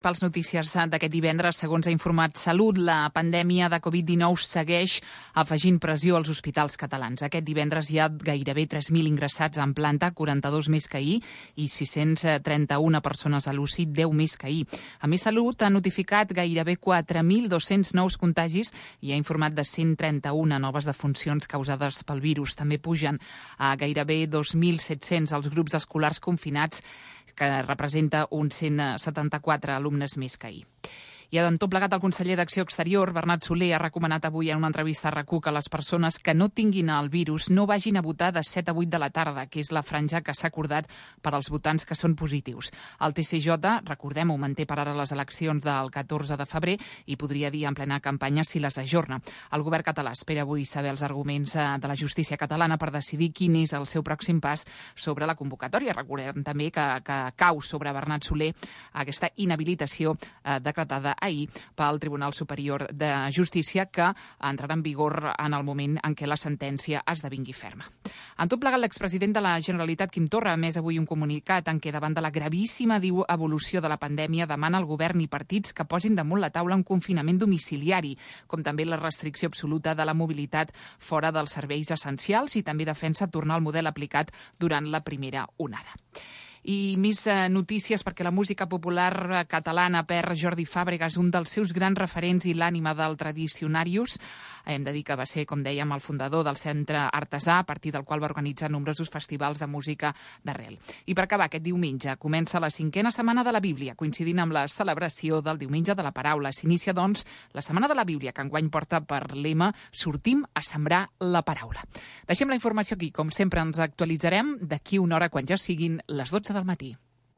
Pels notícies d'aquest divendres, segons ha informat Salut, la pandèmia de Covid-19 segueix afegint pressió als hospitals catalans. Aquest divendres hi ha gairebé 3.000 ingressats en planta, 42 més que ahir, i 631 persones a l'UCI, 10 més que ahir. A més, Salut ha notificat gairebé 4.200 nous contagis i ha informat de 131 noves defuncions causades pel virus. També pugen a gairebé 2.700 els grups escolars confinats, que representa uns 174 alumnes més que ahir. I en tot plegat, el conseller d'Acció Exterior, Bernat Solé, ha recomanat avui en una entrevista a RAC1 que les persones que no tinguin el virus no vagin a votar de 7 a 8 de la tarda, que és la franja que s'ha acordat per als votants que són positius. El TCJ, recordem-ho, manté per ara les eleccions del 14 de febrer i podria dir en plena campanya si les ajorna. El govern català espera avui saber els arguments de la justícia catalana per decidir quin és el seu pròxim pas sobre la convocatòria. Recordem també que cau sobre Bernat Solé aquesta inhabilitació decretada ahir pel Tribunal Superior de Justícia, que entrarà en vigor en el moment en què la sentència esdevingui ferma. En tot plegat, l'expresident de la Generalitat, Quim Torra, ha emès avui un comunicat en què, davant de la gravíssima evolució de la pandèmia, demana al govern i partits que posin damunt la taula un confinament domiciliari, com també la restricció absoluta de la mobilitat fora dels serveis essencials, i també defensa tornar al model aplicat durant la primera onada. I més notícies, perquè la música popular catalana perd Jordi Fàbregas, un dels seus grans referents i l'ànima del Tradicionarius. Hem de dir que va ser, com dèiem, el fundador del Centre Artesà, a partir del qual va organitzar nombrosos festivals de música d'arrel. I per acabar, aquest diumenge comença la 5a setmana de la Bíblia, coincidint amb la celebració del Diumenge de la Paraula. S'inicia, doncs, la Setmana de la Bíblia, que enguany porta per lema "Sortim a sembrar la paraula". Deixem la informació aquí. Com sempre, ens actualitzarem d'aquí una hora, quan ja siguin les 12 del matí.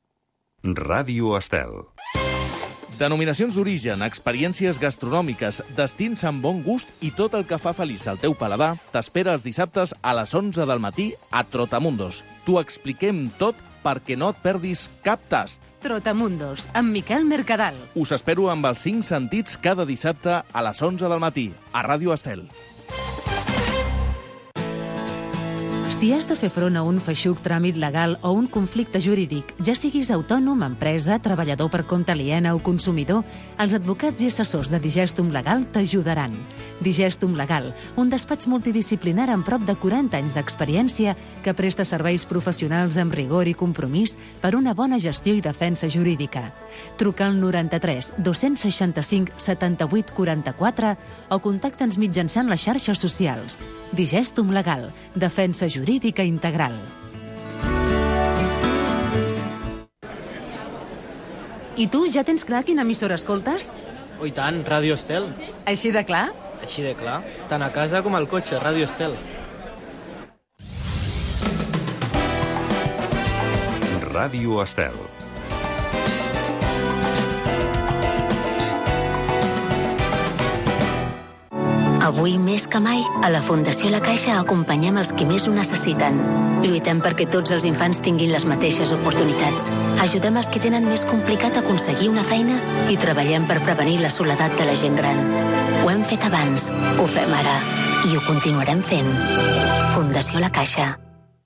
Ràdio Estel. Denominacions d'origen, experiències gastronòmiques, destins amb bon gust i tot el que fa feliç al teu paladar t'espera els dissabtes a les 11 del matí a Trotamundos. T'ho expliquem tot perquè no et perdis cap tast. Trotamundos, amb Miquel Mercadal. Us espero amb els 5 sentits cada dissabte a les 11 del matí a Ràdio Estel. Si has de fer front a un feixuc tràmit legal o un conflicte jurídic, ja siguis autònom, empresa, treballador per compte aliena o consumidor, els advocats i assessors de Digestum Legal t'ajudaran. Digestum Legal, un despatx multidisciplinar amb prop de 40 anys d'experiència que presta serveis professionals amb rigor i compromís per una bona gestió i defensa jurídica. Truca al 93 265 78 44 o contacta'ns mitjançant les xarxes socials. Digestum Legal, defensa jurídica integral. I tu, ja tens clar quina emissora escoltes? Oh, i tant, Ràdio Estel. Així de clar? Així de clar. Tant a casa com al cotxe, Ràdio Estel. Ràdio Estel. Avui, més que mai, a la Fundació La Caixa acompanyem els qui més ho necessiten. Lluitem perquè tots els infants tinguin les mateixes oportunitats. Ajudem els que tenen més complicat aconseguir una feina i treballem per prevenir la soledat de la gent gran. Ho hem fet abans, ho fem ara i ho continuarem fent. Fundació La Caixa.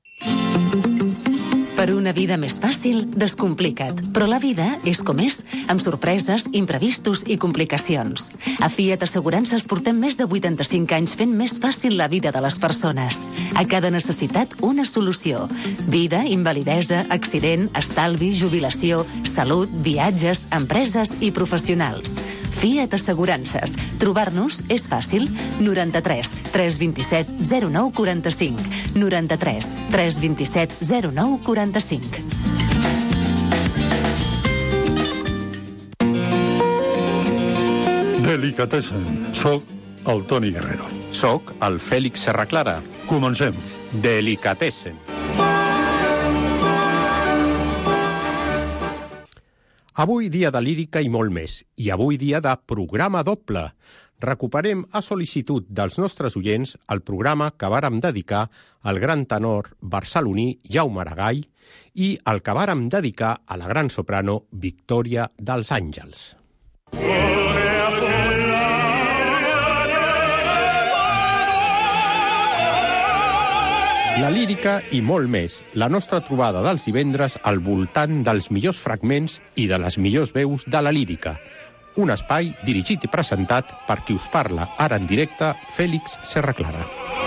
Per una vida més fàcil, descomplica't. Però la vida és com és, amb sorpreses, imprevistos i complicacions. A Fiat Assegurances portem més de 85 anys fent més fàcil la vida de les persones. A cada necessitat, una solució. Vida, invalidesa, accident, estalvi, jubilació, salut, viatges, empreses i professionals. Fiat Assegurances. Trobar-nos és fàcil. 93 327 09 45. 93 327 09 45. Delicatessen. Soc el Toni Guerrero. Soc el Fèlix Serraclara. Comencem. Delicatessen. Avui dia de lírica i molt més. I avui dia de programa doble. Recuperem a sol·licitud dels nostres oients el programa que vàrem dedicar al gran tenor barceloní Jaume Aragall i el que vàrem dedicar a la gran soprano Victòria dels Àngels. La lírica i molt més. La nostra trobada dels divendres al voltant dels millors fragments i de les millors veus de la lírica. Un espai dirigit i presentat per qui us parla ara en directe, Fèlix Serraclara.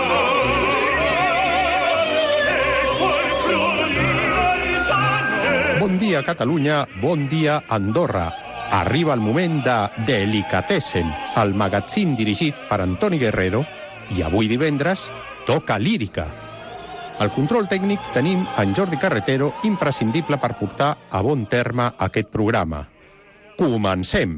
Bon dia, Catalunya, bon dia, Andorra. Arriba el moment de Delicatessen, el magazín dirigit per Antoni Guerrero, i avui divendres toca lírica. Al control tècnic tenim en Jordi Carretero, imprescindible per portar a bon terme aquest programa. Comencem!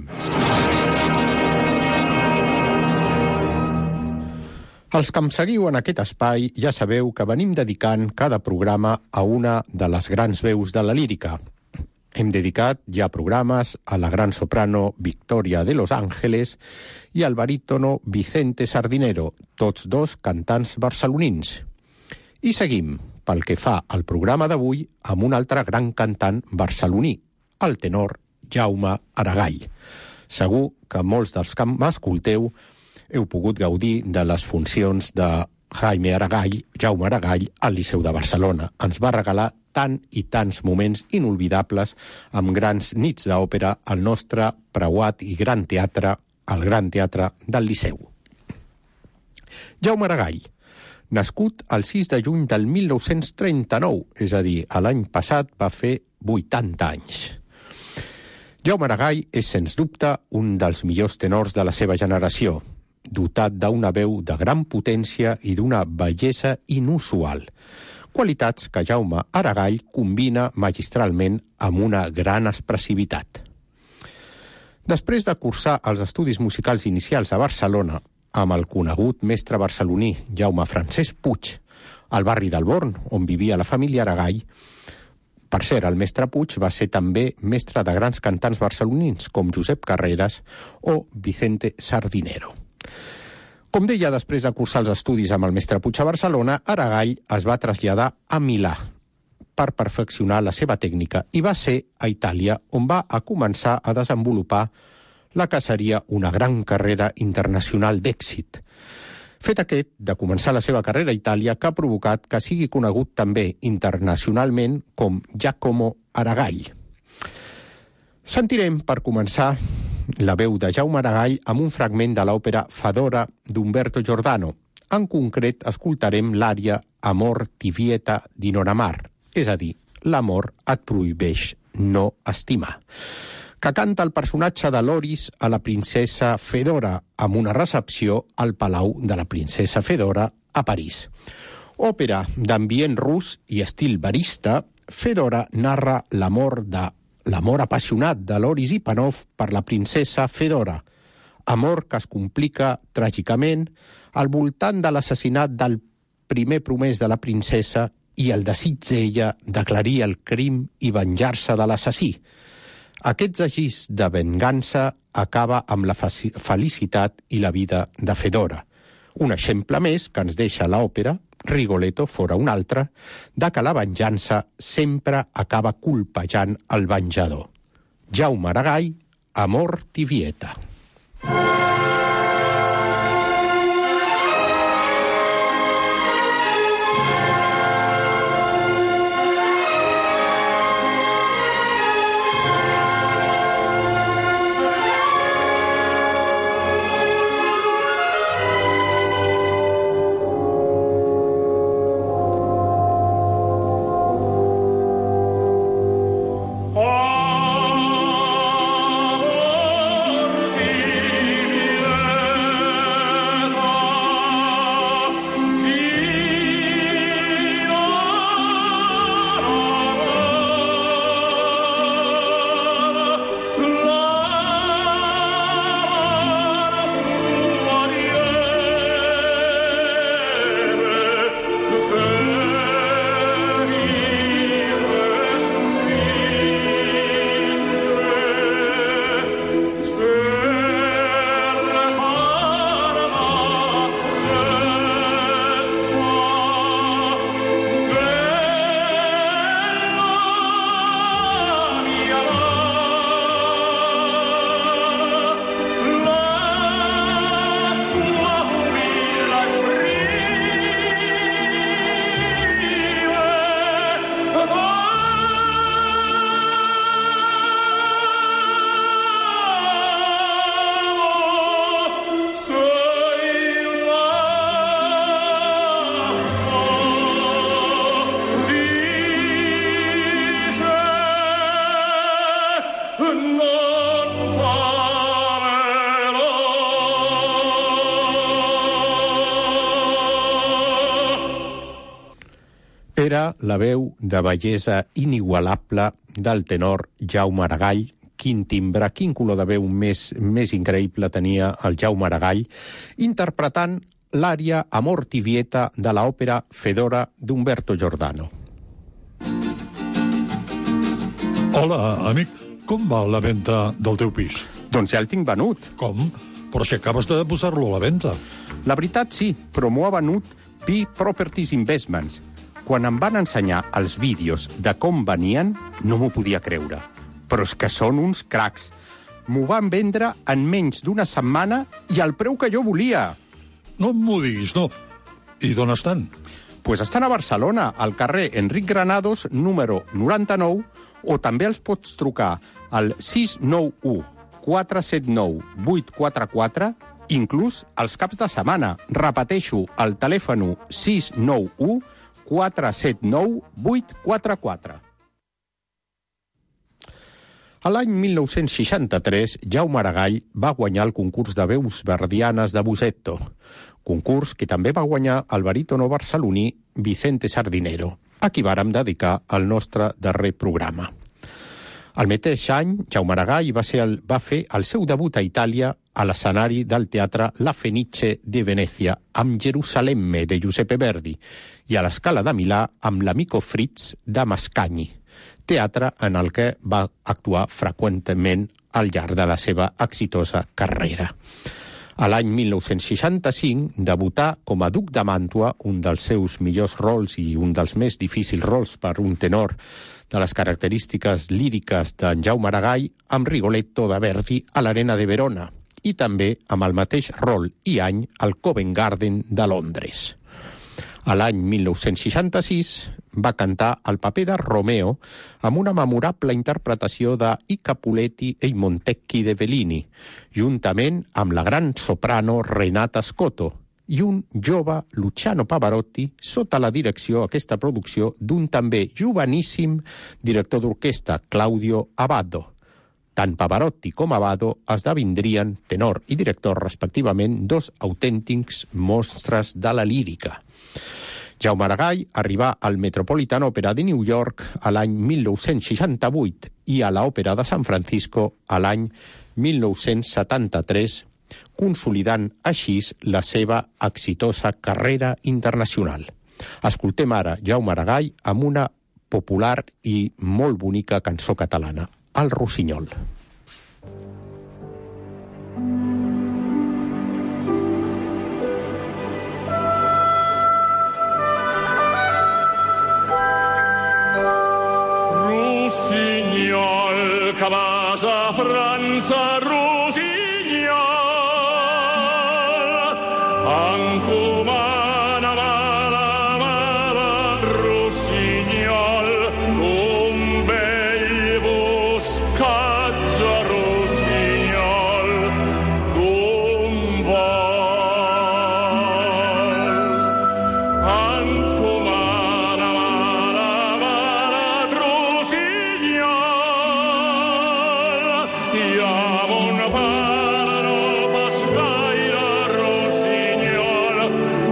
Els que em seguiu en aquest espai ja sabeu que venim dedicant cada programa a una de les grans veus de la lírica. Hem dedicat ja programes a la gran soprano Victoria de Los Ángeles i al barítono Vicente Sardinero, tots dos cantants barcelonins. I seguim, pel que fa al programa d'avui, amb un altre gran cantant barceloní, el tenor Jaume Aragall. Segur que molts dels que m'escolteu heu pogut gaudir de les funcions de Jaume Aragall, al Liceu de Barcelona. Ens va regalar tant i tants moments inolvidables amb grans nits d'òpera al nostre preuat i gran teatre, el Gran Teatre del Liceu. Jaume Aragall, nascut el 6 de juny del 1939, és a dir, l'any passat va fer 80 anys. Jaume Aragall és, sens dubte, un dels millors tenors de la seva generació, dotat d'una veu de gran potència i d'una bellesa inusual, qualitats que Jaume Aragall combina magistralment amb una gran expressivitat. Després de cursar els estudis musicals inicials a Barcelona, amb el conegut mestre barceloní Jaume Francesc Puig, al barri del Born, on vivia la família Aragall. Per cert, el mestre Puig va ser també mestre de grans cantants barcelonins com Josep Carreras o Vicente Sardinero. Com deia, després de cursar els estudis amb el mestre Puig a Barcelona, Aragall es va traslladar a Milà per perfeccionar la seva tècnica i va ser a Itàlia on va començar a desenvolupar la que seria una gran carrera internacional d'èxit. Fet aquest de començar la seva carrera a Itàlia que ha provocat que sigui conegut també internacionalment com Giacomo Aragall. Sentirem, per començar, la veu de Jaume Aragall amb un fragment de l'òpera Fedora d'Umberto Giordano. En concret, escoltarem l'ària Amor ti vieta di non amar, és a dir, l'amor et prohibeix no estimar, que canta el personatge de Loris a la princesa Fedora, amb una recepció al Palau de la princesa Fedora a París. Òpera d'ambient rus i estil barista, Fedora narra l'amor apassionat de Loris Ipanov per la princesa Fedora, amor que es complica tràgicament al voltant de l'assassinat del primer promès de la princesa i el desig d'ella d'aclarir el crim i venjar-se de l'assassí. Aquest desig de vengança acaba amb la felicitat i la vida de Fedora. Un exemple més que ens deixa l'òpera, Rigoletto fora un altre, de que la venjança sempre acaba colpejant el venjador. Jaume Aragall, Amor ti vieta. Amor ti era la veu de bellesa inigualable del tenor Jaume Aragall. Quin timbre, quin color de veu més increïble tenia el Jaume Aragall, interpretant l'ària Amor ti Vieta de l'òpera Fedora d'Umberto Giordano. Hola, amic. Com va la venda del teu pis? Doncs ja el tinc venut. Com? Però si acabes de posar-lo a la venda. La veritat sí, però m'ho ha venut Pi Properties Investments. Quan em van ensenyar els vídeos de com venien, no m'ho podia creure. Però és que són uns cracs. M'ho van vendre en menys d'una setmana i al preu que jo volia. No m'ho diguis, no. I d'on estan? Pues estan a Barcelona, al carrer Enric Granados, número 99, o també els pots trucar al 691 479 844, inclús els caps de setmana. Repeteixo, el telèfon 691 479 844. A l'any 1963, Jaume Aragall va guanyar el concurs de veus verdianes de Busetto, concurs que també va guanyar el barítono barceloní Vicente Sardinero, a qui vàrem dedicar el nostre darrer programa. El mateix any, Jaume Aragall va fer el seu debut a Itàlia a l'escenari del teatre La Fenice de Venècia amb Gerusalemme de Giuseppe Verdi i a l'Escala de Milà amb l'Amico Fritz de Mascagni, teatre en el que va actuar freqüentment al llarg de la seva exitosa carrera. A l'any 1965 debutà com a duc de Màntua, un dels seus millors rols i un dels més difícils rols per un tenor de les característiques líriques d'en Jaume Aragall, amb Rigoletto de Verdi a l'Arena de Verona, i també amb el mateix rol i any al Covent Garden de Londres. A l'any 1966 va cantar el paper de Romeo amb una memorable interpretació de I Capuletti e i Montecchi de Bellini, juntament amb la gran soprano Renata Scotto i un jove Luciano Pavarotti sota la direcció, aquesta producció, d'un també joveníssim director d'orquestra, Claudio Abbado. Tant Pavarotti com Abbado esdevindrien tenor i director, respectivament, dos autèntics monstres de la lírica. Jaume Aragall arribà al Metropolitan Opera de New York a l'any 1968 i a l'Òpera de San Francisco a l'any 1973, consolidant així la seva exitosa carrera internacional. Escoltem ara Jaume Aragall amb una popular i molt bonica cançó catalana, El Rossinyol. Rossinyol, que vas a França, Rossinyol, encomana la mare, Rossinyol, un vell boscatge, Rossinyol, d'un vol. Encomana la mare, Rossinyol, i a mon pare no pas gaire, Rossinyol,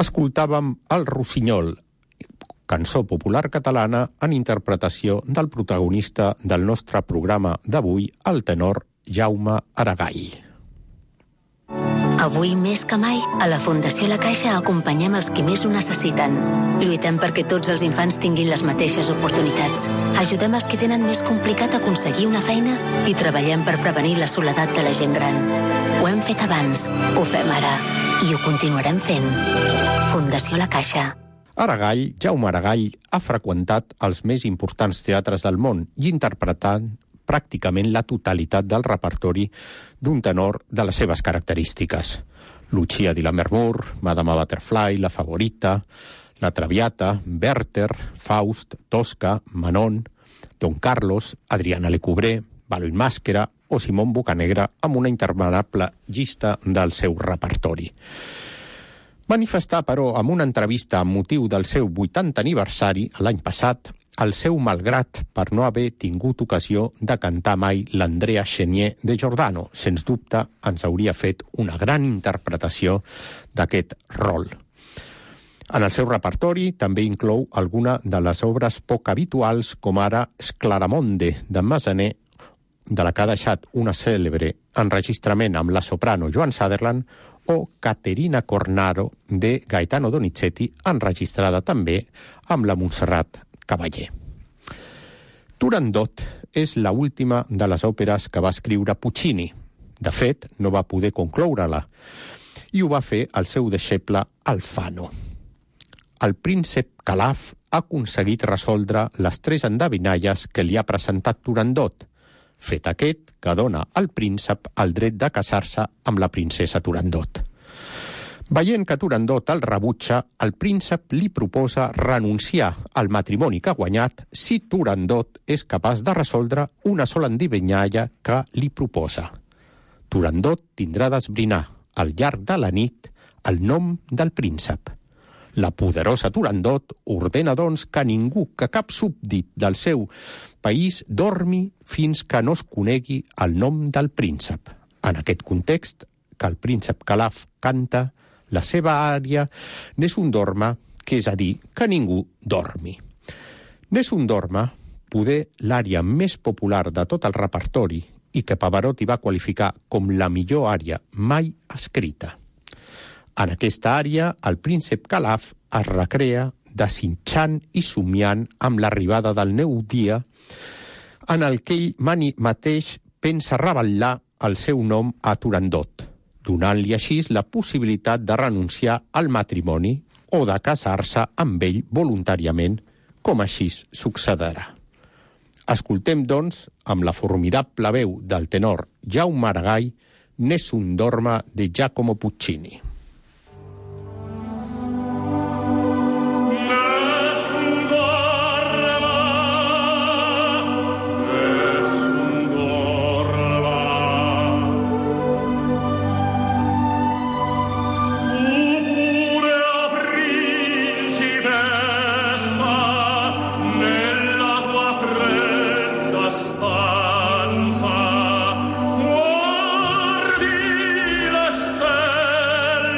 Escoltàvem El Rossinyol, cançó popular catalana en interpretació del protagonista del nostre programa d'avui, el tenor Jaume Aragall. Avui més que mai, a la Fundació La Caixa acompanyem els qui més ho necessiten. Lluitem perquè tots els infants tinguin les mateixes oportunitats. Ajudem els que tenen més complicat aconseguir una feina i treballem per prevenir la soledat de la gent gran. Ho hem fet abans, ho fem ara i ho continuarem fent. Fundació La Caixa. Aragall, Jaume Aragall, ha freqüentat els més importants teatres del món i interpretant pràcticament la totalitat del repertori d'un tenor de les seves característiques. Lucia di Lammermoor, Madama Butterfly, La Favorita, La Traviata, Werther, Faust, Tosca, Manon, Don Carlos, Adriana Lecouvré, Ballo in Màscara o Simón Bocanegra amb una interminable llista del seu repertori. Manifestar, però, amb una entrevista amb motiu del seu 80 aniversari, l'any passat, el seu malgrat per no haver tingut ocasió de cantar mai l'Andrea Chenier de Giordano. Sens dubte, ens hauria fet una gran interpretació d'aquest rol. En el seu repertori també inclou alguna de les obres poc habituals, com ara Sclaramonde, de Massenet, de la que ha deixat una cèlebre enregistrament amb la soprano Joan Sutherland, o Caterina Cornaro, de Gaetano Donizetti, enregistrada també amb la Montserrat Caballé. Turandot és l'última de les òperes que va escriure Puccini. De fet, no va poder concloure-la, i ho va fer el seu deixeble Alfano. El príncep Calaf ha aconseguit resoldre les 3 endevinalles que li ha presentat Turandot, fet aquest que dona al príncep el dret de casar-se amb la princesa Turandot. Veient que Turandot el rebutja, el príncep li proposa renunciar al matrimoni que ha guanyat si Turandot és capaç de resoldre una sola endevinalla que li proposa. Turandot tindrà d'esbrinar al llarg de la nit el nom del príncep. La poderosa Turandot ordena, doncs, que ningú, que cap súbdit del seu país dormi fins que no es conegui el nom del príncep. En aquest context, que el príncep Calaf canta la seva ària Nessun dorma, que és a dir, que ningú dormi. Nessun dorma, poder l'ària més popular de tot el repertori i que Pavarotti va qualificar com la millor ària mai escrita. En aquesta ària, el príncep Calaf es recrea desitjant i somiant amb l'arribada del nou dia en el que ell mateix pensa revelar el seu nom a Turandot, donant-li així la possibilitat de renunciar al matrimoni o de casar-se amb ell voluntàriament, com així succederà. Escoltem, doncs, amb la formidable veu del tenor Jaume Aragall, Nessun dorma de Giacomo Puccini. Guardi le stelle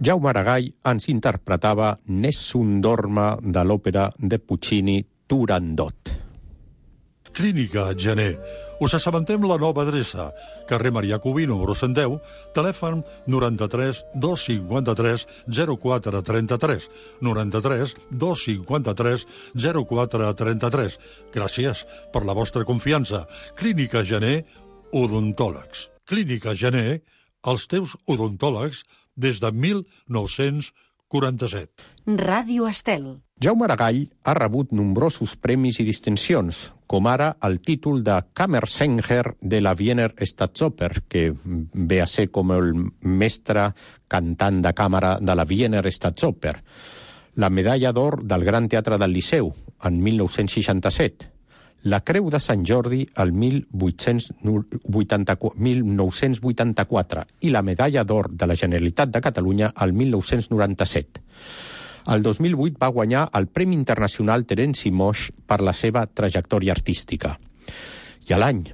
Jaume Aragall ens interpretava Nessun Dorma de l'òpera de Puccini Turandot. Clínica Gener. Us assabentem la nova adreça. Carrer Marià Cubí, número 110, telèfon 93 253 0433. 93 253 0433. Gràcies per la vostra confiança. Clínica Gener, odontòlegs. Clínica Gener, els teus odontòlegs des de 1947. Ràdio Estel. Jaume Aragall ha rebut nombrosos premis i distincions, com ara el títol de Kammersänger de la Wiener Staatsoper, que ve a ser com el mestre cantant de càmera de la Wiener Staatsoper, la medalla d'or del Gran Teatre del Liceu, en 1967, la Creu de Sant Jordi el 1984 i la medalla d'or de la Generalitat de Catalunya el 1997. El 2008 va guanyar el Premi Internacional Terenci Moix per la seva trajectòria artística. I a l'any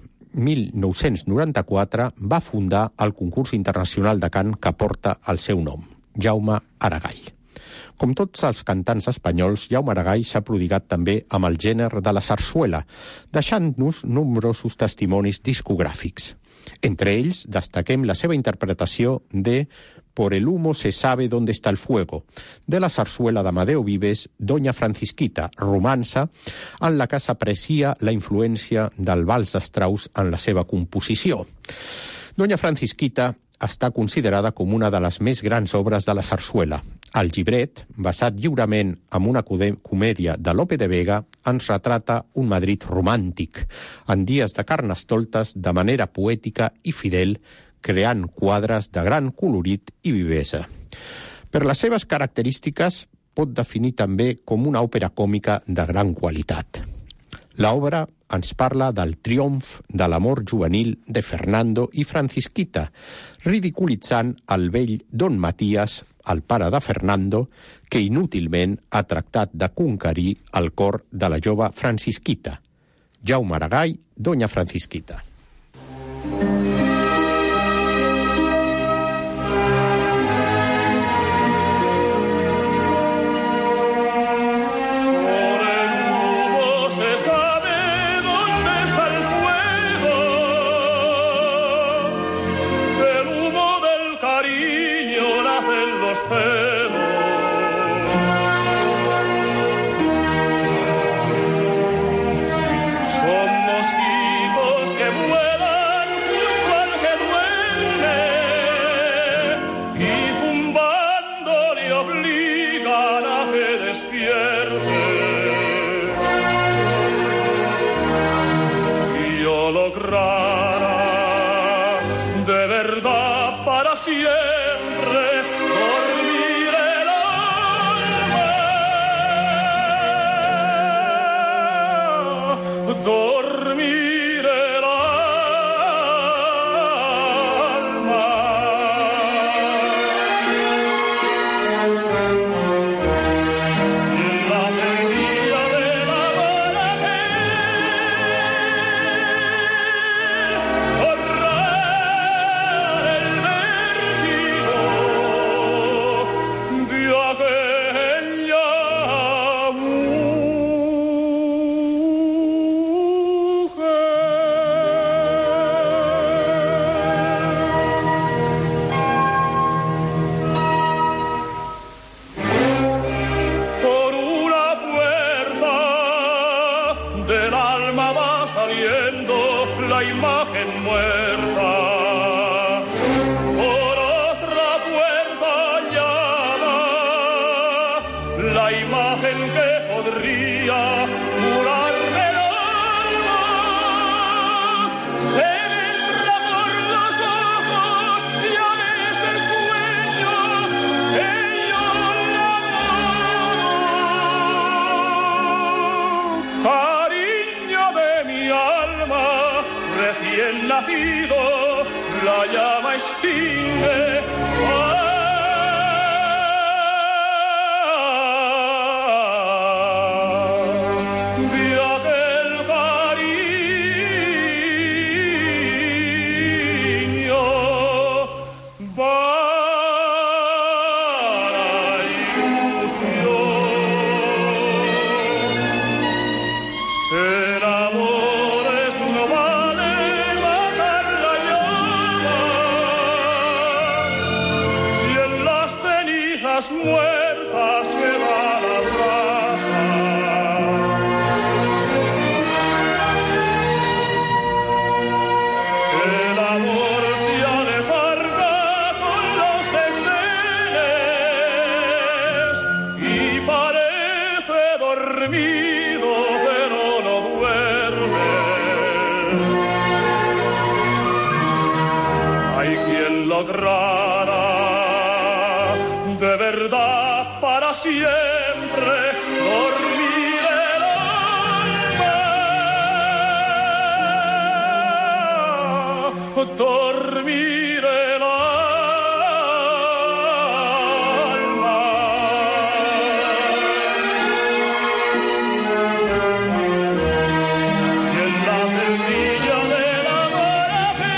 1994 va fundar el concurs internacional de cant que porta el seu nom, Jaume Aragall. Com tots els cantants espanyols, Jaume Aragall s'ha prodigat també amb el gènere de la sarsuela, deixant-nos nombrosos testimonis discogràfics. Entre ells, destaquem la seva interpretació de Por el humo se sabe dónde está el fuego, de la sarsuela d'Amadeo Vives, Doña Francisquita, romança, en la que s'aprecia la influència del vals de Strauss en la seva composició. Doña Francisquita està considerada com una de les més grans obres de la sarsuela. El llibret, basat lliurement en una comèdia de Lope de Vega, ens retrata un Madrid romàntic, en dies de Carnestoltes, de manera poètica i fidel, creant quadres de gran colorit i vivesa. Per les seves característiques, pot definir també com una òpera còmica de gran qualitat. L'obra ens parla del triomf de l'amor juvenil de Fernando i Francisquita, ridiculitzant el vell Don Matías, el pare de Fernando, que inútilment ha tractat de conquerir el cor de la jove Francisquita. Jaume Aragall, Doña Francisquita. las muertas que van a brasa. El amor se alejarga con los desdenes y parece dormido, pero no duerme. Hay quien logrará de verdad para siempre dormir el alma, dormir el alma. Y en la celdilla del amor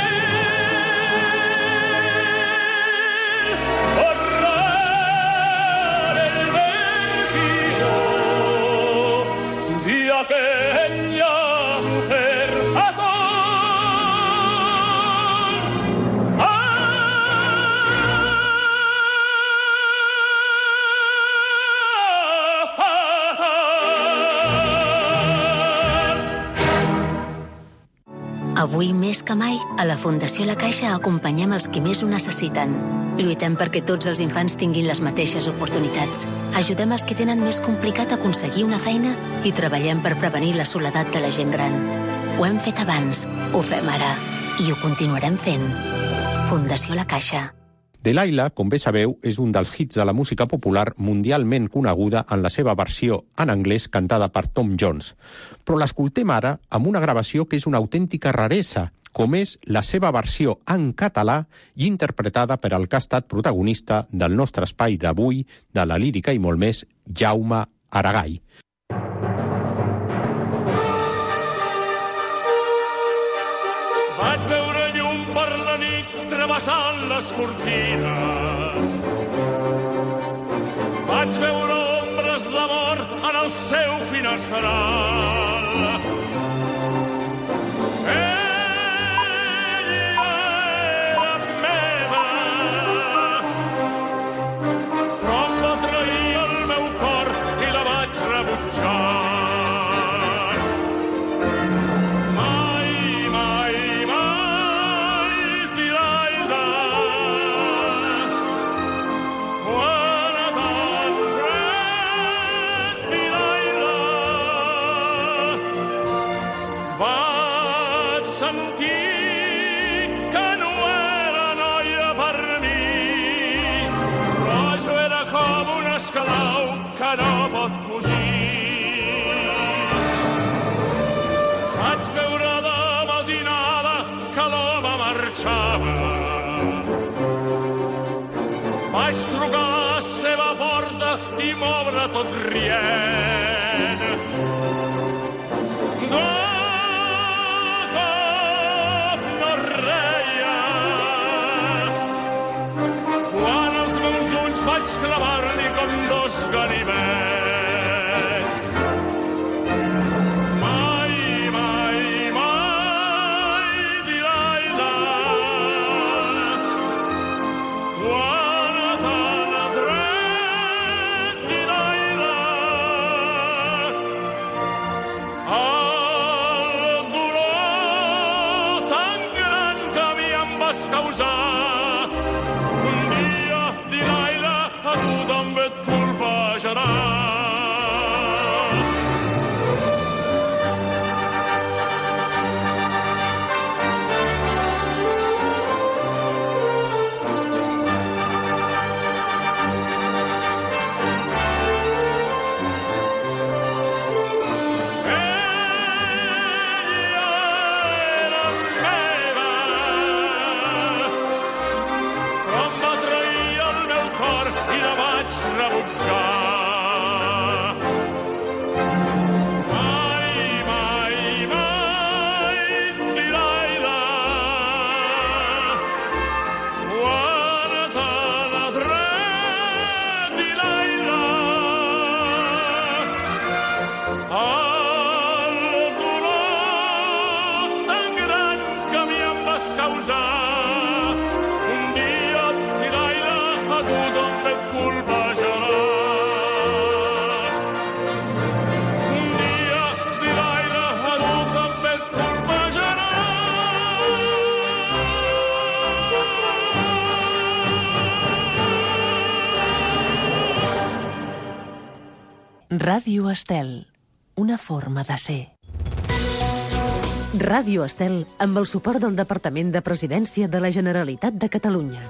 borrar el vértigo de aquella mujer Avui, més que mai, a la Fundació La Caixa acompanyem els qui més ho necessiten. Lluitem perquè tots els infants tinguin les mateixes oportunitats. Ajudem els que tenen més complicat aconseguir una feina i treballem per prevenir la soledat de la gent gran. Ho hem fet abans, ho fem ara i ho continuarem fent. Fundació La Caixa. Delilah, com bé sabeu, és un dels hits de la música popular mundialment coneguda en la seva versió en anglès cantada per Tom Jones. Però l'escoltem ara amb una gravació que és una autèntica raresa, com és la seva versió en català i interpretada per el que ha estat protagonista del nostre espai d'avui, de la lírica i molt més, Jaume Aragall. Vaig veure llum per la nit travessant les cortines. Vaig veure ombres d'amor en el seu finestral. Ella era meva, però em va trair el meu cor i la vaig rebutjar. Esclau que no pot fugir. Vaig veure de matinada que l'home marxava. Vaig trucar a la seva porta i m'obre tot rient. De cop no reia. Quan els meus ulls vaig clavar-li com dos ganivets. Mai, mai, mai, Delilah, quan t'han tret, Delilah, el dolor tan gran que a mi em vas causar. Un dia, Delilah, a tu també et colpejarà. causar. Un dia, Delilah, a tu d'on et culpes Ràdio Estel, una forma de ser. Ràdio Estel, amb el suport del Departament de Presidència de la Generalitat de Catalunya.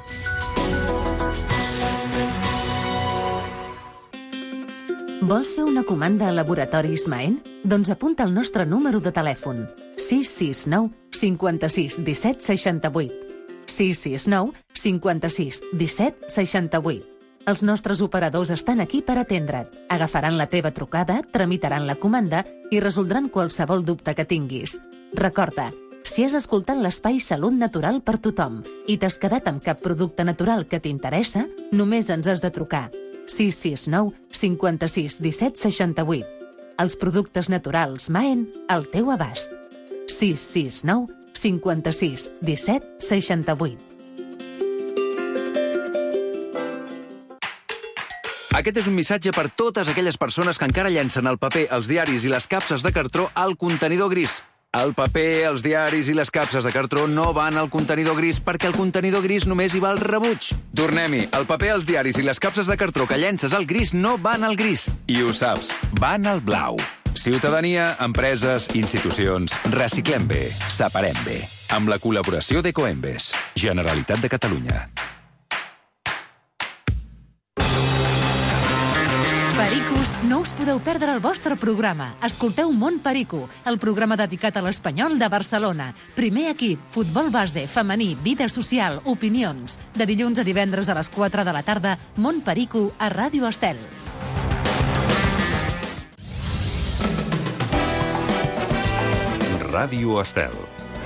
Vols fer una comanda a Laboratoris Maen? Doncs apunta el nostre número de telèfon: 669 56 17 68. 669 56 17 68. Els nostres operadors estan aquí per atendre't. Agafaran la teva trucada, tramitaran la comanda i resoldran qualsevol dubte que tinguis. Recorda, si has escoltat l'espai Salut Natural per tothom i t'has quedat amb cap producte natural que t'interessa, només ens has de trucar. 669 56 17 68. Els productes naturals Maen al teu abast. 669 56 17 68. Aquest és un missatge per totes aquelles persones que encara llencen el paper, els diaris i les capses de cartró al contenidor gris. El paper, els diaris i les capses de cartró no van al contenidor gris perquè el contenidor gris només hi va al rebuig. Tornem-hi. El paper, els diaris i les capses de cartró que llences al gris no van al gris. I ho saps, van al blau. Ciutadania, empreses, institucions, reciclem bé, separem bé. Amb la col·laboració d'Ecoembes, Generalitat de Catalunya. Pericos, no us podeu perdre el vostre programa. Escolteu Món Perico, el programa dedicat a l'Espanyol de Barcelona. Primer equip, futbol base, femení, vida social, opinions. De dilluns a divendres a les 4 de la tarda, Món Perico a Ràdio Estel. Ràdio Estel.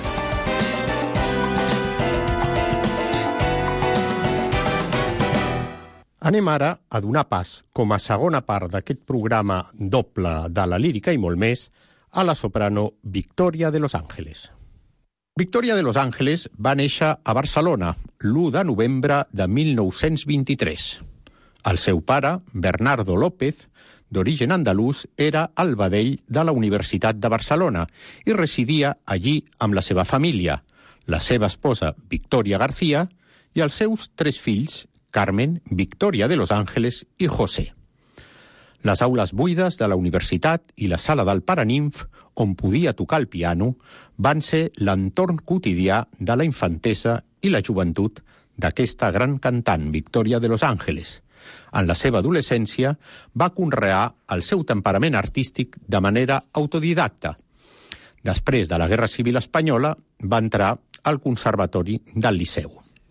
Anem ara a donar pas, com a segona part d'aquest programa doble de la lírica i molt més, a la soprano Victoria de Los Ángeles. Victoria de Los Ángeles va néixer a Barcelona l'1 de novembre de 1923. El seu pare, Bernardo López, d'origen andalús, era el vedell de la Universitat de Barcelona i residia allí amb la seva família, la seva esposa Victoria García i els seus 3 fills, Carmen, Victoria de Los Ángeles i José. Les aules buides de la universitat i la sala del Paranimf, on podia tocar el piano, van ser l'entorn quotidià de la infantesa i la joventut d'aquesta gran cantant, Victoria de Los Ángeles. En la seva adolescència va conrear el seu temperament artístic de manera autodidacta. Després de la Guerra Civil Espanyola va entrar al Conservatori del Liceu.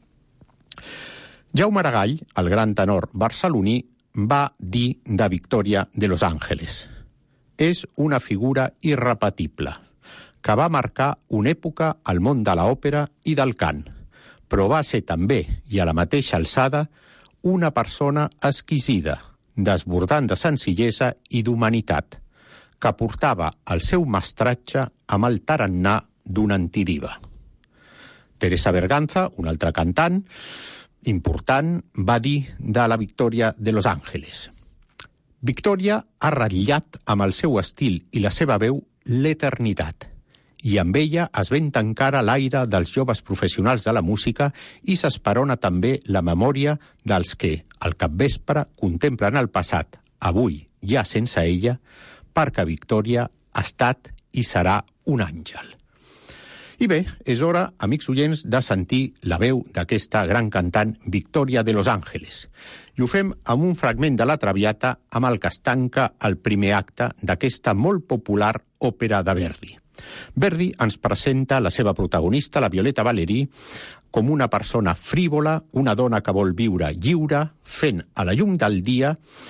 Jaume Aragall, el gran tenor barceloní, va dir de Victoria de Los Ángeles: és una figura irrepetible, que va marcar una època al món de l'òpera i del cant, però va ser també, i a la mateixa alçada, una persona exquisida, desbordant de senzillesa i d'humanitat, que portava el seu mestratge amb el tarannà d'una antidiva. Teresa Berganza, una altra cantant important, va dir de la Victoria de Los Ángeles: Victoria ha ratllat amb el seu estil i la seva veu l'eternitat, i amb ella es venta encara l'aire dels joves professionals de la música i s'esperona també la memòria dels que, al capvespre, contemplen el passat, avui ja sense ella, perquè Victoria ha estat i serà un àngel. I bé, és hora, amics oients, de sentir la veu d'aquesta gran cantant Victoria de Los Ángeles. I ho fem amb un fragment de la Traviata amb el que es tanca el primer acte d'aquesta molt popular òpera de Verdi. Verdi ens presenta la seva protagonista, la Violeta Valerí, com una persona frívola, una dona que vol viure lliure, fent a la llum del dia,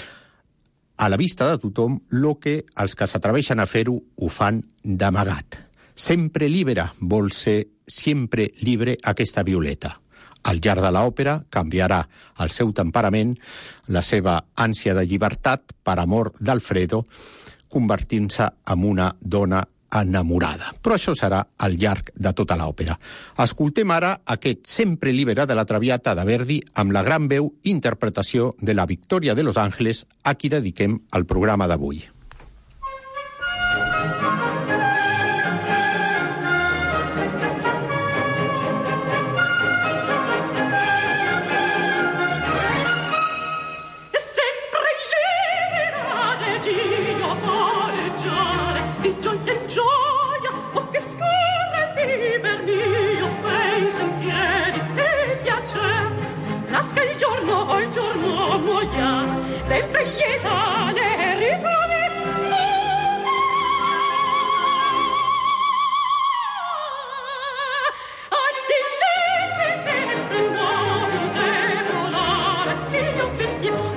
a la vista de tothom, lo que els que s'atreveixen a fer-ho ho fan d'amagat. Sempre llibera, vol ser sempre llibre aquesta Violeta. Al llarg de l'òpera canviarà el seu temperament, la seva ànsia de llibertat per amor d'Alfredo, convertint-se en una dona enamorada. Però això serà al llarg de tota l'òpera. Escoltem ara aquest Sempre libera de la Traviata de Verdi amb la gran veu i interpretació de la Victoria de Los Ángeles, a qui dediquem el programa d'avui. Sempre libera de ti. giorno muoia, sempre lieta ne ritrovi. Attendete sempre nuovi devo volare, il mio pensiero.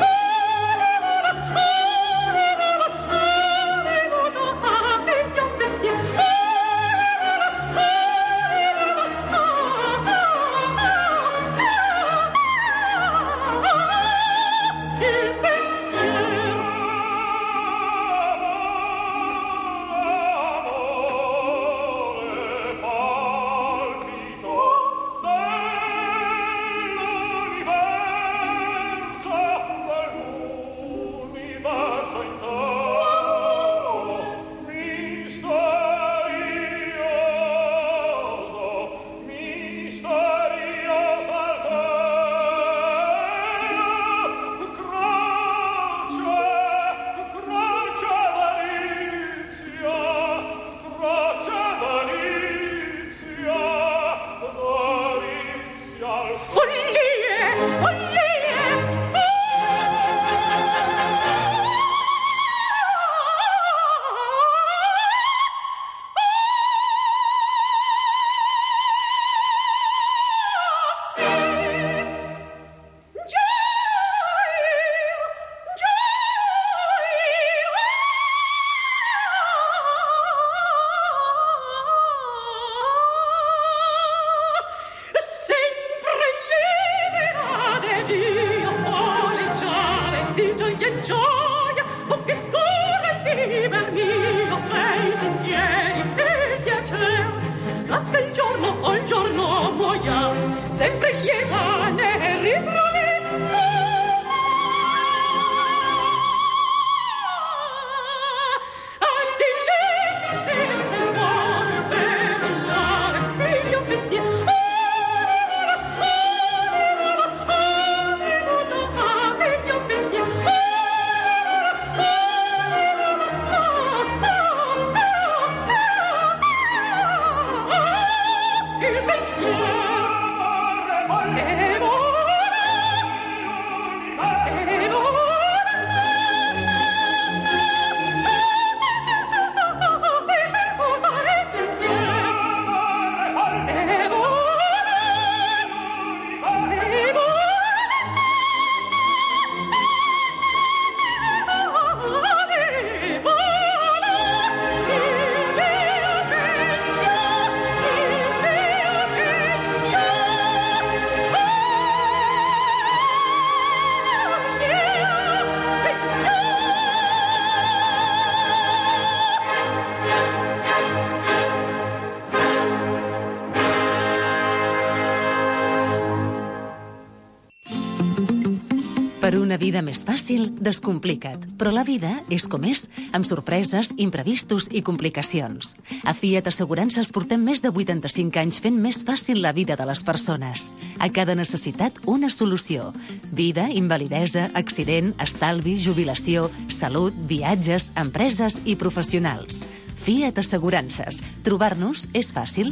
Per una vida més fàcil, descomplica't. Però la vida és com és, amb sorpreses, imprevistos i complicacions. A Fiat Assegurances portem més de 85 anys fent més fàcil la vida de les persones. A cada necessitat, una solució. Vida, invalidesa, accident, estalvi, jubilació, salut, viatges, empreses i professionals. Fiat Assegurances. Trobar-nos és fàcil.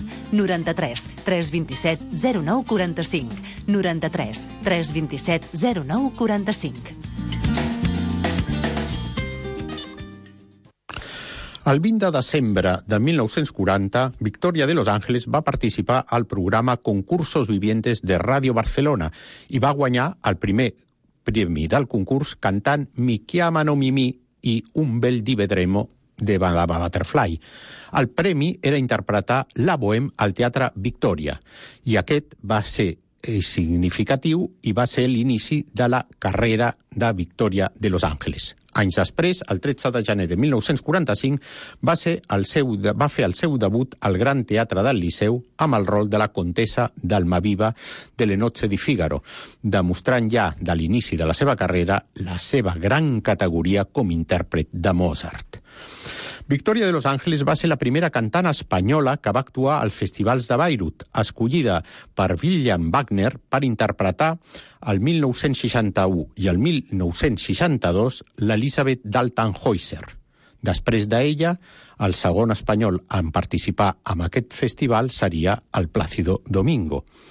93 327 09 45. 93 327 09 45. El 20 de desembre de 1940, Victoria de Los Ángeles va participar al programa Concursos Vivientes de Ràdio Barcelona i va guanyar el primer premi del concurs cantant Mi chiamano Mimi i Un bel di vedremo de Madame Butterfly. El premi era interpretar la Bohème al Teatre Victòria i aquest va ser significatiu i va ser l'inici de la carrera de Victòria de Los Ángeles. Anys després, el 13 de gener de 1945, va fer el seu debut al Gran Teatre del Liceu amb el rol de la comtessa d'Almaviva de Le Nozze di Figaro, demostrant ja de l'inici de la seva carrera la seva gran categoria com intèrpret de Mozart. Victòria de Los Ángeles va ser la primera cantant espanyola que va actuar als festivals de Bayreuth, escollida per William Wagner per interpretar el 1961 i el 1962 l'Elisabeth d'Althanhäuser. Després d'ella, el segon espanyol en participar en aquest festival seria el Plácido Domingo.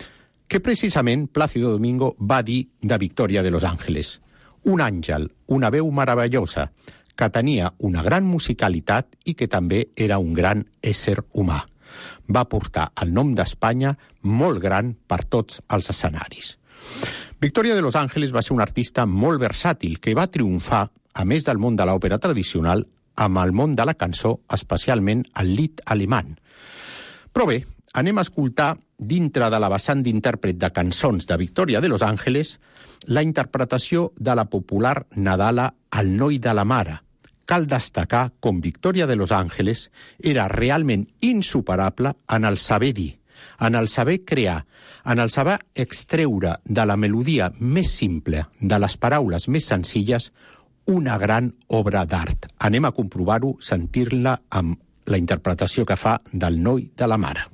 que precisament Plácido Domingo va dir de Victoria de Los Ángeles. Un àngel, una veu meravellosa, que tenia una gran musicalitat i que també era un gran ésser humà. Va portar el nom d'Espanya molt gran per tots els escenaris. Victoria de Los Ángeles va ser una artista molt versàtil que va triomfar, a més del món de l'òpera tradicional, amb el món de la cançó, especialment el lied alemany. Però bé, anem a escoltar, dintre de la vessant d'intèrpret de cançons de Victoria de Los Ángeles, la interpretació de la popular Nadala El noi de la mare. Cal destacar com Victoria de Los Ángeles era realment insuperable en el saber dir, en el saber crear, en el saber extreure de la melodia més simple, de les paraules més senzilles, una gran obra d'art. Anem a comprovar-ho, sentir-la amb la interpretació que fa del noi de la mare.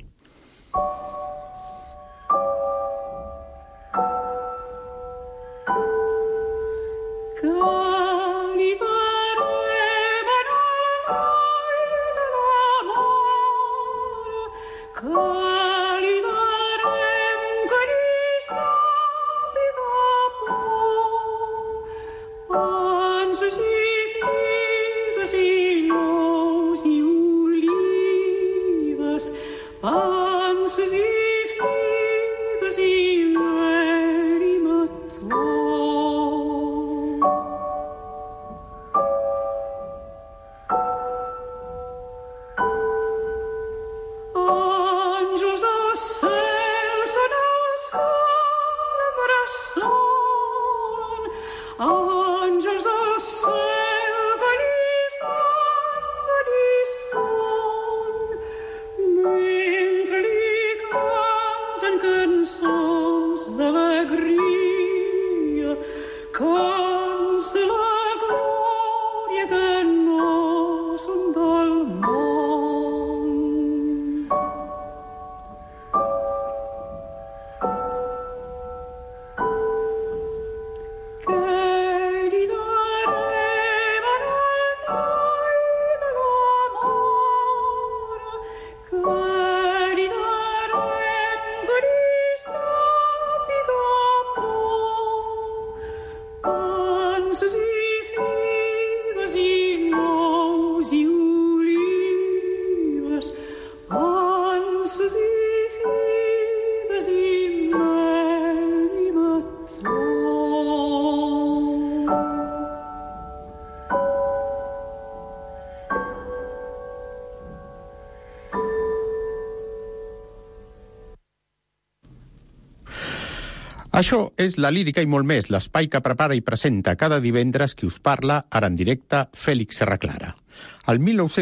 Això és La Lírica i molt més, l'espai que prepara i presenta cada divendres qui us parla, ara en directe, Fèlix Serraclara. El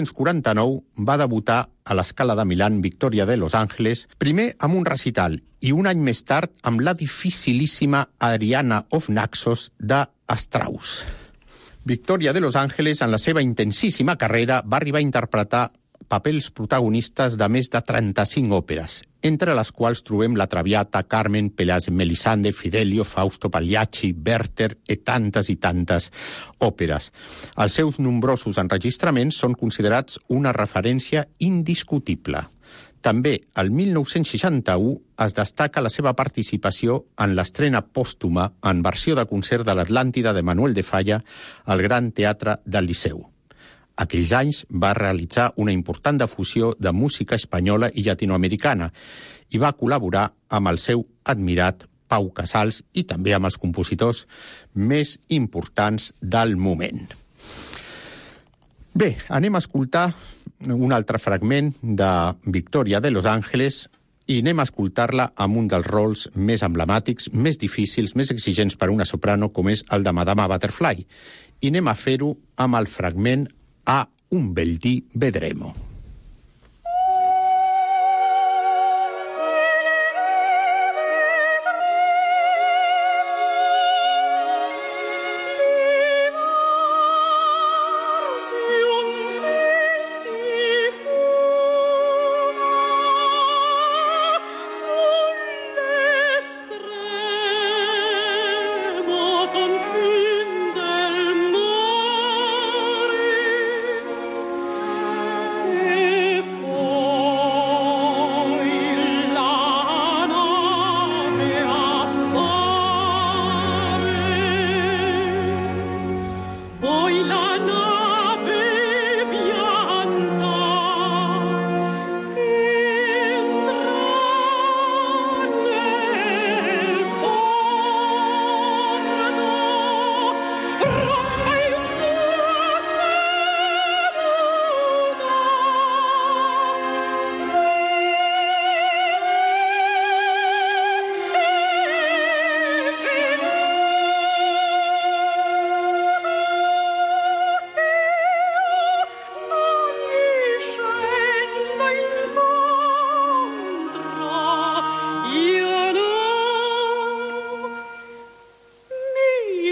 1949 va debutar a l'Escala de Milán Victoria de Los Ángeles, primer amb un recital i un any més tard amb la dificilíssima Ariana of Naxos de Strauss. Victoria de Los Ángeles, en la seva intensíssima carrera, va arribar a interpretar papers protagonistes de més de 35 òperes, entre les quals trobem la Traviata, Carmen, Pelage, Melisande, Fidelio, Fausto, Pagliacci, Werther i tantes òperes. Els seus nombrosos enregistraments són considerats una referència indiscutible. També, el 1961, es destaca la seva participació en l'estrena pòstuma en versió de concert de l'Atlàntida de Manuel de Falla al Gran Teatre del Liceu. Aquells anys va realitzar una important difusió de música espanyola i llatinoamericana i va col·laborar amb el seu admirat Pau Casals i també amb els compositors més importants del moment. Bé, anem a escoltar un altre fragment de Victoria de Los Ángeles i anem a escoltar-la amb un dels rols més emblemàtics, més difícils, més exigents per a una soprano, com és el de Madama Butterfly. I anem a fer-ho amb el fragment A un bel dì vedremo. Con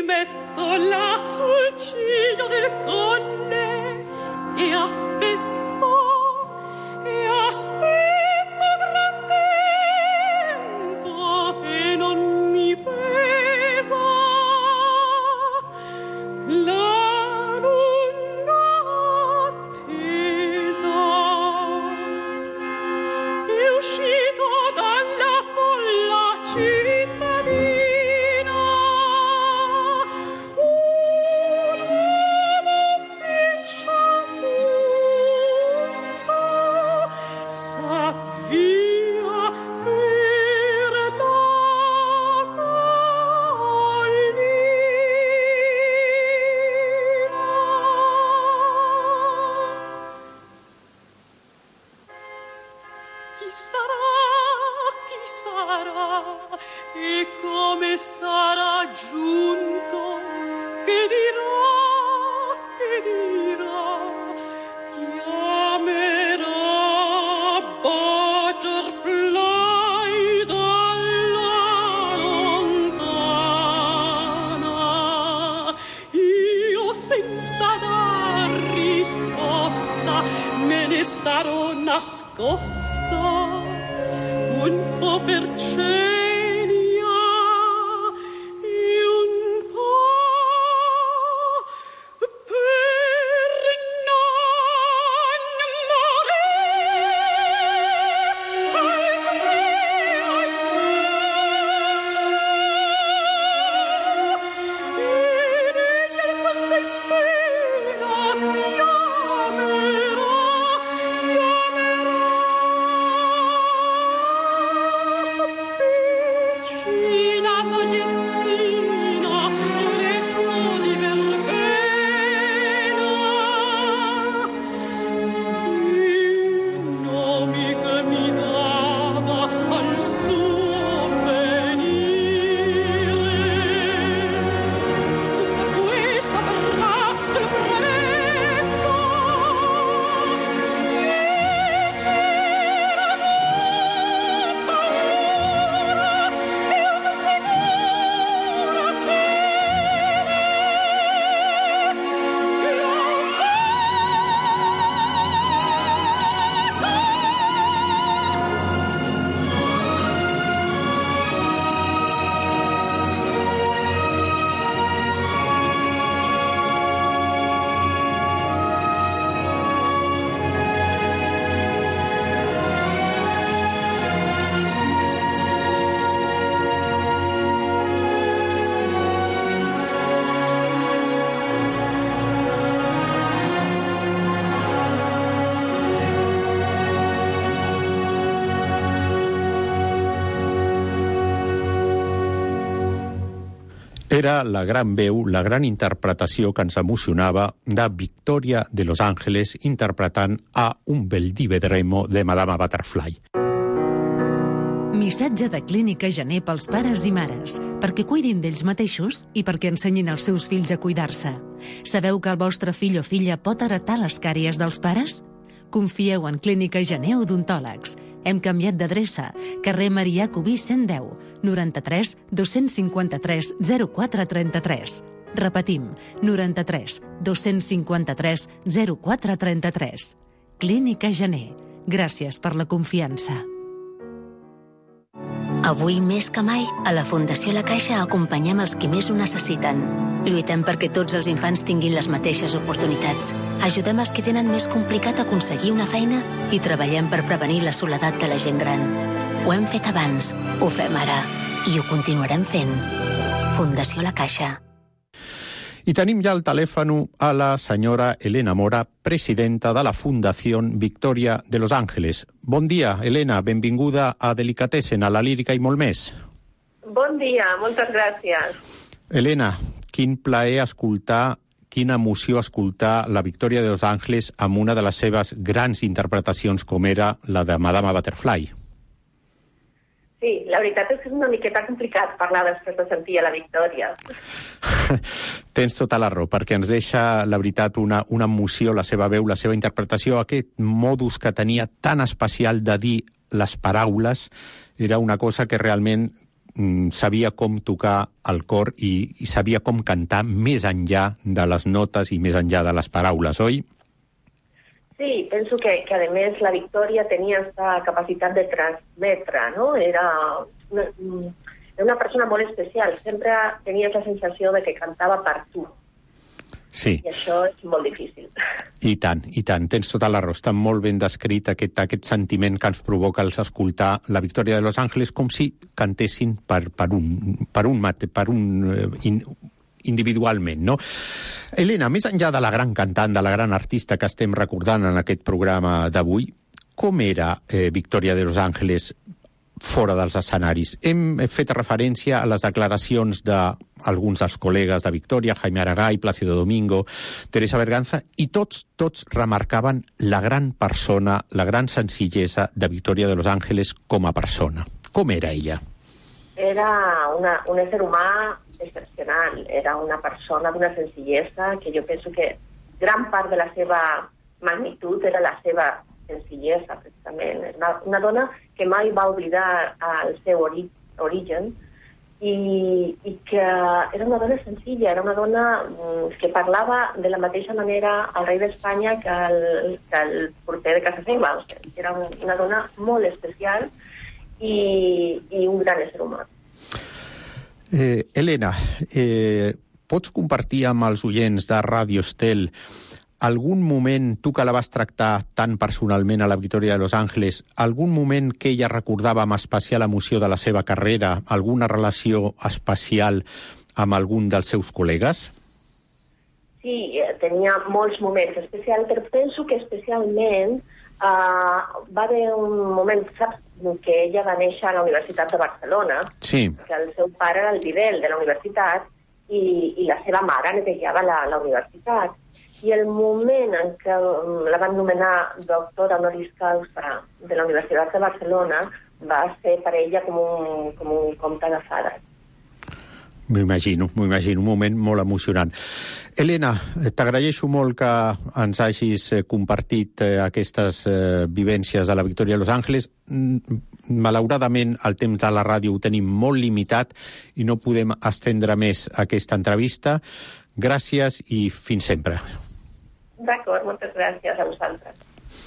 metto là sul ciglio del colle e aspetto gran tempo e non mi pesa la lunga attesa. È uscito dalla folla cittadina un uomo picciapunto, sa via per la collina. Chi sarà e come sarà giunto, che dirà, chiamerà butterfly dalla lontana. Io senza dar risposta me ne starò nascosta un po' per cenia e un po' per non Era la gran veu, la gran interpretació que ens emocionava de Victoria de Los Ángeles interpretant a Un bel di vedremo de Madama Butterfly. Missatge de Clínica Gener pels pares i mares, perquè cuidin d'ells mateixos i perquè ensenyin als seus fills a cuidar-se. Sabeu que el vostre fill o filla pot heretar les càries dels pares? Confieu en Clínica Gener Odontòlegs. Hem canviat d'adreça. Carrer Marià Cubí 110, 93 253 0433. Repetim, 93 253 0433. Clínica Gener. Gràcies per la confiança. Avui més que mai, a la Fundació La Caixa acompanyem els qui més ho necessiten. Lluitem perquè tots els infants tinguin les mateixes oportunitats. Ajudem els que tenen més complicat aconseguir una feina i treballem per prevenir la soledat de la gent gran. Ho hem fet abans, ho fem ara i ho continuarem fent. Fundació La Caixa. I tenim ja al telèfon a la senyora Elena Mora, presidenta de la Fundació Victoria de Los Ángeles. Bon dia, Elena, benvinguda a Delicatessen, a la lírica i molt més. Bon dia, moltes gràcies. Elena, quin plaer escoltar, quina emoció escoltar la Victoria de Los Ángeles amb una de les seves grans interpretacions com era la de Madama Butterfly. Sí, la veritat és que és una miqueta complicat parlar després de sentir a la Victòria. Tens tota la raó, perquè ens deixa, la veritat, una emoció, la seva veu, la seva interpretació, aquest modus que tenia tan especial de dir les paraules, era una cosa que realment sabia com tocar el cor i sabia com cantar més enllà de les notes i més enllà de les paraules, oi? Sí, penso que a més la Victòria tenia aquesta capacitat de transmetre, no? Era una persona molt especial, sempre tenies la sensació de que cantava per tu. Sí. I això és molt difícil. I tant, tens tota la raó. Està molt ben descrit aquest sentiment que ens provoca els escoltar la Victòria de Los Ángeles com si cantessin individualment, no? Elena, més enllà de la gran cantant, de la gran artista que estem recordant en aquest programa d'avui, com era Victòria de Los Ángeles fora dels escenaris? Hem fet referència a les declaracions d'alguns dels col·legues de Victòria, Jaime Aragay, Plácido Domingo, Teresa Berganza, i tots remarcaven la gran persona, la gran senzillesa de Victòria de Los Ángeles com a persona. Com era ella? Era un ésser humà excepcional, era una persona d'una senzillesa que jo penso que gran part de la seva magnitud era la seva senzillesa, precisament. Una dona que mai va oblidar el seu origen i que era una dona senzilla, era una dona que parlava de la mateixa manera al rei d'Espanya que el porter de casa seva. O sigui, era una dona molt especial i un gran ésser humà. Elena, pots compartir amb els oients de Ràdio Estel algun moment, tu que la vas tractar tan personalment a la Victòria de Los Ángeles, algun moment que ella recordava amb especial emoció de la seva carrera, alguna relació especial amb algun dels seus col·legues? Sí, tenia molts moments especials, però penso que especialment va haver un moment, saps, que ella va néixer a la Universitat de Barcelona, sí, que el seu pare era el didel de la universitat i la seva mare netejava la universitat. I el moment en què la van nomenar doctora honoris causa de la Universitat de Barcelona va ser per ella com un conte de fades. M'ho imagino, un moment molt emocionant. Elena, t'agraeixo molt que ens hagis compartit aquestes vivències de la Victòria de Los Ángeles. Malauradament, el temps de la ràdio ho tenim molt limitat i no podem estendre més aquesta entrevista. Gràcies i fins sempre. D'acord, moltes gràcies a vosaltres.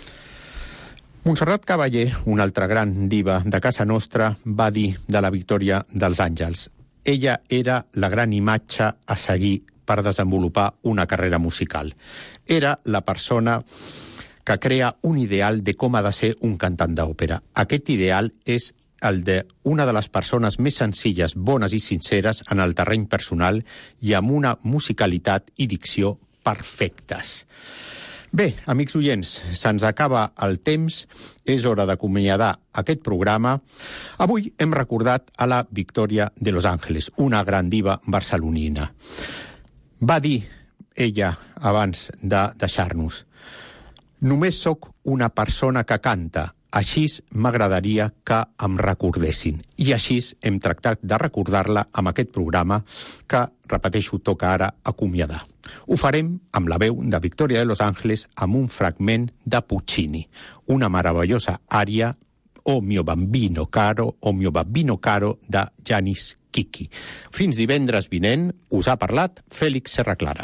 Montserrat Caballé, una altra gran diva de casa nostra, va dir de la Victòria dels Àngels: ella era la gran imatge a seguir per desenvolupar una carrera musical. Era la persona que crea un ideal de com ha de ser un cantant d'òpera. Aquest ideal és el d'una de les persones més senzilles, bones i sinceres en el terreny personal i amb una musicalitat i dicció perfectes. Bé, amics oients, se'ns acaba el temps, és hora d'acomiadar aquest programa. Avui hem recordat a la Victòria de Los Ángeles, una gran diva barcelonina. Va dir ella, abans de deixar-nos: només sóc una persona que canta, així m'agradaria que em recordessin. I així hem tractat de recordar-la amb aquest programa que, repeteixo, toca ara acomiadar. Ho farem amb la veu de Victòria de Los Ángeles amb un fragment de Puccini, una meravellosa ària, O mio bambino caro, de Janis Kiki. Fins divendres vinent us ha parlat Fèlix Serraclara.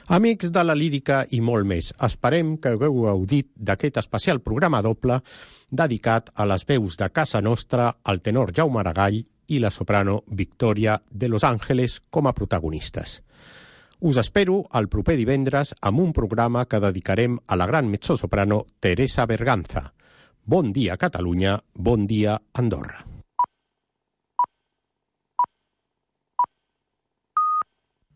Amics de la lírica i molt més, esperem que hagueu gaudit d'aquest especial programa doble dedicat a les veus de casa nostra, el tenor Jaume Aragall i la soprano Victoria de Los Ángeles com a protagonistes. Us espero el proper divendres amb un programa que dedicarem a la gran mezzosoprano Teresa Berganza. Bon dia, Catalunya, bon dia, Andorra.